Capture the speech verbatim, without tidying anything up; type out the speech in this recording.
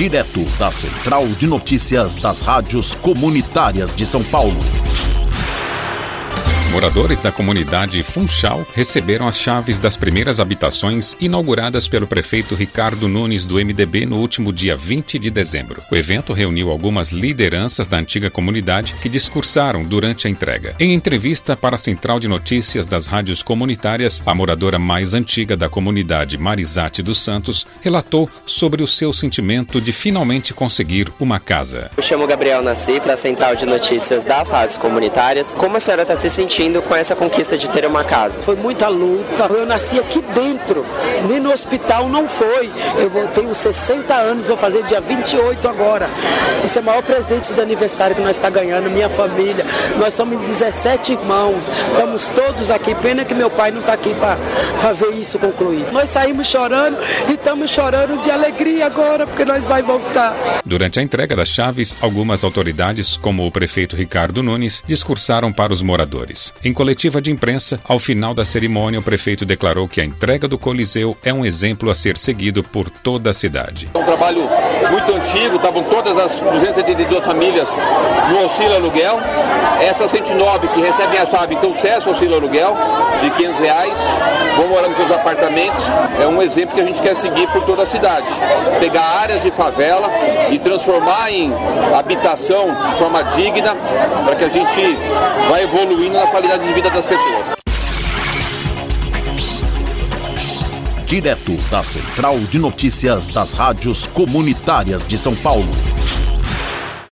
Direto da Central de Notícias das Rádios Comunitárias de São Paulo. Moradores da comunidade Funchal receberam as chaves das primeiras habitações inauguradas pelo prefeito Ricardo Nunes do M D B no último dia vinte de dezembro. O evento reuniu algumas lideranças da antiga comunidade que discursaram durante a entrega. Em entrevista para a Central de Notícias das Rádios Comunitárias, a moradora mais antiga da comunidade, Marisate dos Santos, relatou sobre o seu sentimento de finalmente conseguir uma casa. Eu chamo Gabriel Nasci para a Central de Notícias das Rádios Comunitárias. Como a senhora está se sentindo com essa conquista de ter uma casa? Foi muita luta. Eu nasci aqui dentro, nem no hospital não foi. Eu vou, tenho sessenta anos, vou fazer dia vinte e oito agora. Esse é o maior presente de aniversário que nós estamos ganhando, minha família. Nós somos dezessete irmãos, estamos todos aqui. Pena que meu pai não está aqui para ver isso concluído. Nós saímos chorando e estamos chorando de alegria agora, porque nós vamos voltar. Durante a entrega das chaves, algumas autoridades, como o prefeito Ricardo Nunes, discursaram para os moradores. Em coletiva de imprensa, ao final da cerimônia, o prefeito declarou que a entrega do Coliseu é um exemplo a ser seguido por toda a cidade. É um trabalho muito antigo, estavam todas as duzentas e setenta e duas famílias no auxílio aluguel. Essas cento e nove que recebem a chave, então cessa o auxílio aluguel de quinhentos reais, vão morar nos seus apartamentos. É um exemplo que a gente quer seguir por toda a cidade. Pegar áreas de favela e transformar em habitação de forma digna, para que a gente vá evoluindo na qualidade de vida das pessoas. Direto da Central de Notícias das Rádios Comunitárias de São Paulo.